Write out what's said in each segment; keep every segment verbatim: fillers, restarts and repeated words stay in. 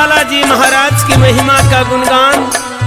बालाजी महाराज की महिमा का गुणगान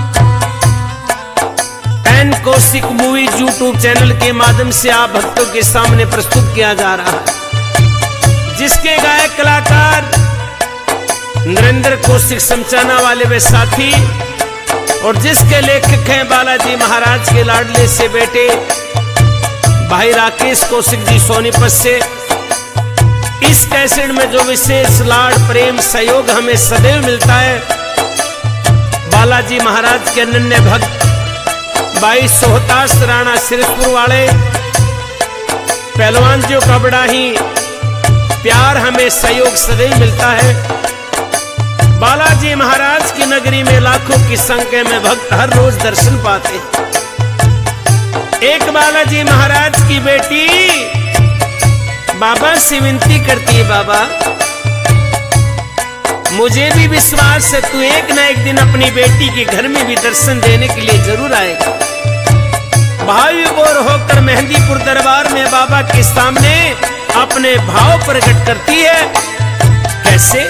N Kaushik movie YouTube channel के माध्यम से आप भक्तों के सामने प्रस्तुत किया जा रहा है, जिसके गायक कलाकार नरेंद्र कौशिक समचाना वाले वे साथी और जिसके लेखक हैं बालाजी महाराज के लाडले से बेटे भाई राकेश कौशिक जी सोनीपत से। इस कैसेट में जो विशेष लाड प्रेम सहयोग हमें सदैव मिलता है, बालाजी महाराज के अनन्य भक्त भाई सोहतास राणा सिरपुर वाले पहलवान जी का बड़ा ही प्यार हमें सहयोग सदैव मिलता है। बालाजी महाराज की नगरी में लाखों की संख्या में भक्त हर रोज दर्शन पाते। एक बालाजी महाराज की बेटी बाबा से विनती करती है, बाबा मुझे भी विश्वास है तू एक ना एक दिन अपनी बेटी के घर में भी दर्शन देने के लिए जरूर आएगा। भाई बोर होकर मेहंदीपुर दरबार में बाबा के सामने अपने भाव प्रकट करती है। कैसे?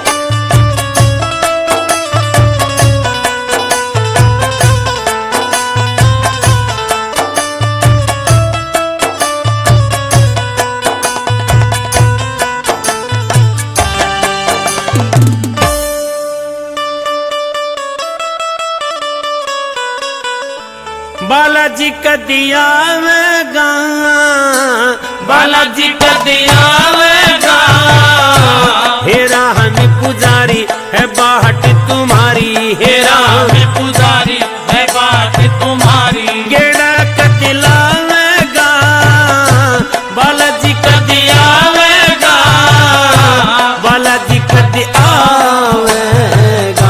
बालाजी का दिया वेगा, बालाजी का दिया वेगा, हेरा हमें पुजारी है बाट तुम्हारी, हेरा हमें पुजारी है बाट तुम्हारी, गेड़ा का दिला वेगा, बालाजी का दिया वेगा, बालाजी का दिया वेगा।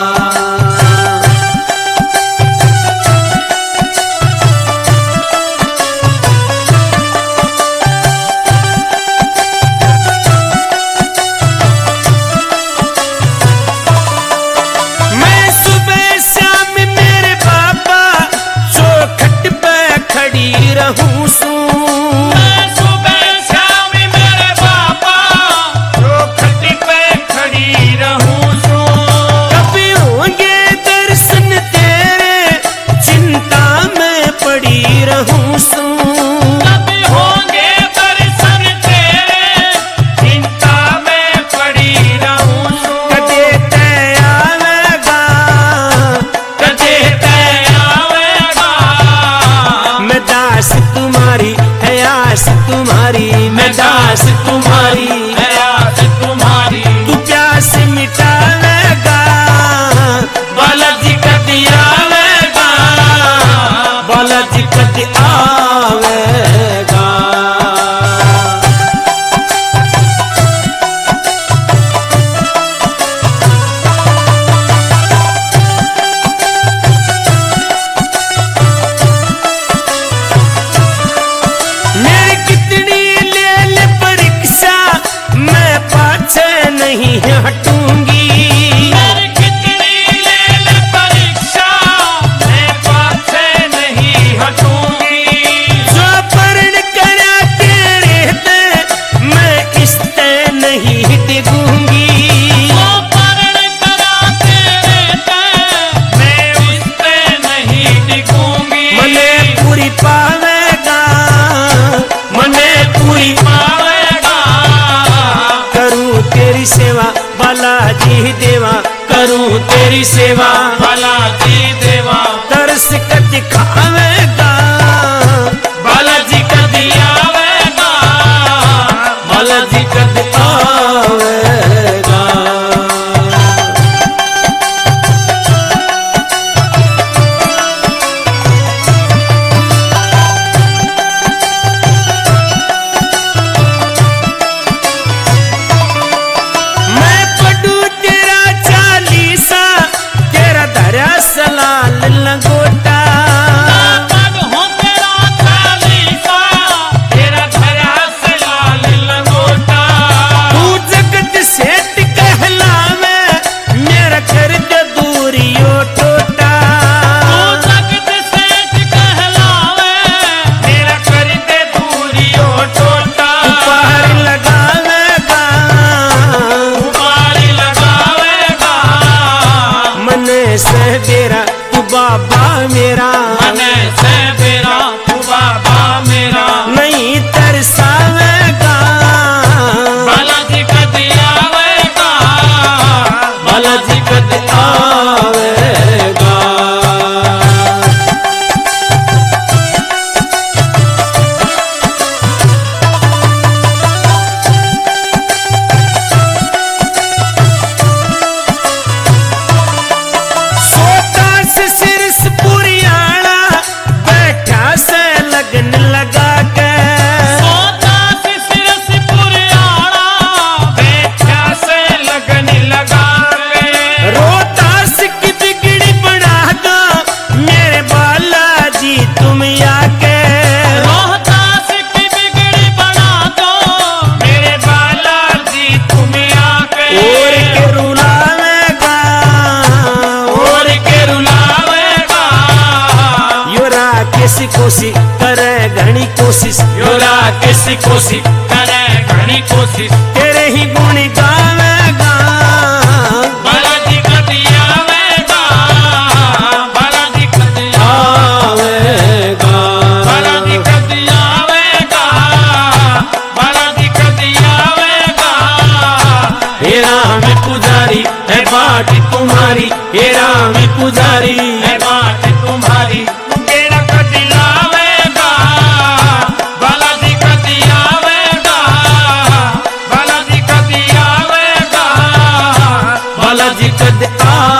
तुम्हारी मैं दास तुम्हारी है आस तुम्हारी, तू प्यास मिटावेगा, बालाजी का दिया वेगा, बालाजी का दिया वेगा। नहीं हटूंगी मेरी कितनी ले ले परीक्षा, मैं पाछे नहीं हटूंगी, जो पर्ण करा तेरे ते मैं इसते नहीं टिकूंगी, जो पर्ण करा तेरे ते मैं इसते नहीं टिकूंगी, मने पूरी पावेगा, मने पूरी पावेगा, करूं तेरी सेवा बालाजी देवा, करूं तेरी सेवा बालाजी देवा, तरस कर दिखावेगा, बालाजी का दिया वेगा, बालाजी का दिया वेगा। सलाल लंगोटा हो तेरा चालीसा, तेरा धरा सलाल लंगोटा, तू कोशिश योरा कैसी कोशिश करे घनी कोशिश तेरे ही गुण गावेगा बालाजी कदी आवेगा बालाजी कदी आवेगा बालाजी कदी आवेगा बालाजी कदी आवेगा हे राम पुजारी है बाट तुम्हारी हे राम पुजारी है बात तुम्हारी तेरा कदी लावेगा बालाजी कदी आवेगा बालाजी कदी आवेगा बालाजी कद आ